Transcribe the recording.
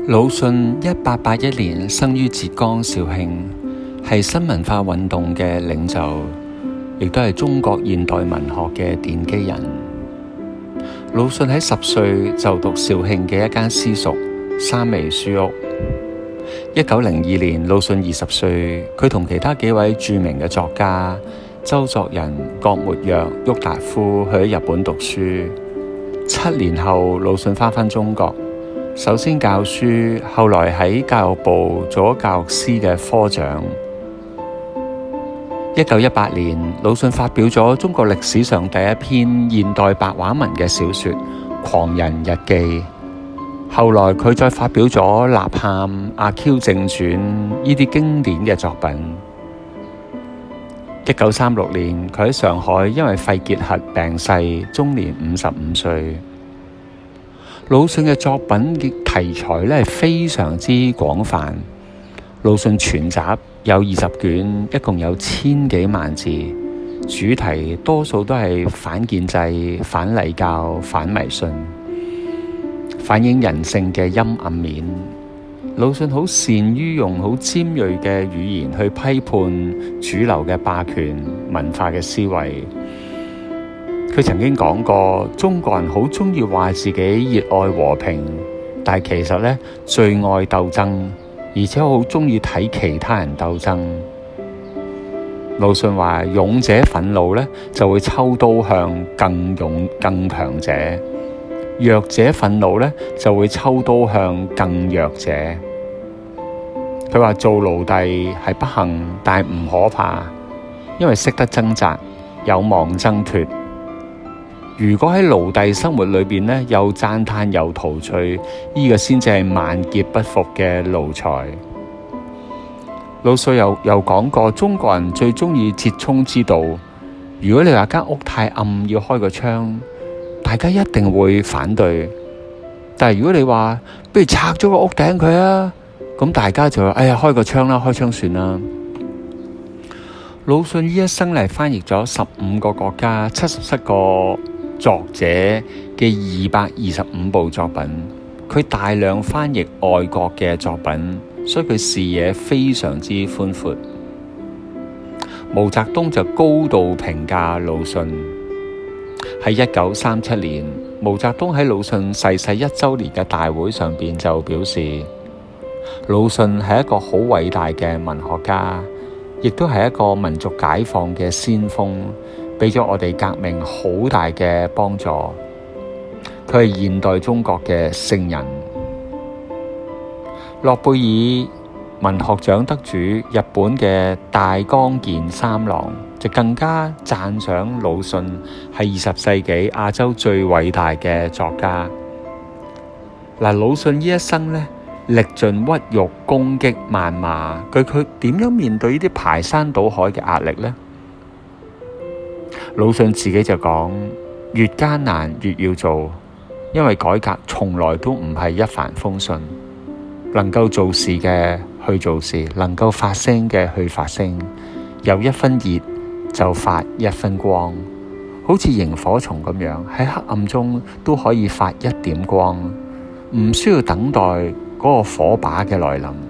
魯迅1881年生於浙江紹興，係新文化運動嘅領袖，亦都係中國現代文學嘅奠基人。魯迅喺10歲就讀紹興嘅一間私塾三味書屋。1902年，魯迅20歲，佢同其他幾位著名嘅作家周作人、郭沫若、郁達夫去咗日本讀書。7年後，魯迅返中國，首先教書，後來喺教育部做咗教育司嘅科長。1918年，魯迅發表咗中國歷史上第一篇現代白話文嘅小說《狂人日記》。後來佢再發表咗《吶喊》《阿 Q 正傳》呢啲經典嘅作品。1936年，佢喺上海因為肺結核病逝，終年55歲。魯迅嘅作品嘅題材咧係非常之廣泛。魯迅全集有20卷，一共有1000幾萬字，主題多數都係反建制、反禮教、反迷信，反映人性嘅陰暗面。魯迅好善於用好尖銳嘅語言去批判主流嘅霸權文化嘅思維。佢曾經講過，中國人好鍾意話自己熱愛和平，但係其實咧最愛鬥爭，而且好鍾意睇其他人鬥爭。魯迅話：勇者憤怒咧就會抽刀向更勇更強者，弱者憤怒咧就會抽刀向更弱者。佢話做奴隸係不幸，但係唔可怕，因為識得掙扎，有望掙脫。如果喺奴隸生活裏邊咧，又讚嘆又陶醉，呢個先至係萬劫不復嘅奴才。魯迅又講過，中國人最中意折衷之道。如果你話間屋太暗，要開個窗，大家一定會反對。但係如果你話不如拆咗個屋頂佢啊，咁大家就話哎呀，開個窗啦，開窗算啦。魯迅呢一生嚟翻譯咗15個國家、77個作者嘅225部作品，佢大量翻譯外國嘅作品，所以佢視野非常之寬闊。毛澤東就高度評價魯迅。喺1937年，毛澤東喺魯迅逝世1週年嘅大會上邊就表示，魯迅係一個好偉大嘅文學家，亦都係一個民族解放嘅先鋒，俾咗我哋革命好大嘅幫助。佢係現代中國嘅聖人。諾貝爾文學獎得主日本嘅大江健三郎就更加讚賞魯迅係20世紀亞洲最偉大嘅作家。魯迅呢一生咧，歷盡屈辱、攻擊、謾罵，佢點樣面對呢啲排山倒海嘅壓力呢？魯迅自己就講：越艱難越要做，因為改革從來都唔係一帆風順。能夠做事嘅去做事，能夠發聲嘅去發聲，有一分熱就發一分光，好似螢火蟲咁樣喺黑暗中都可以發一點光，唔需要等待嗰個火把嘅來臨。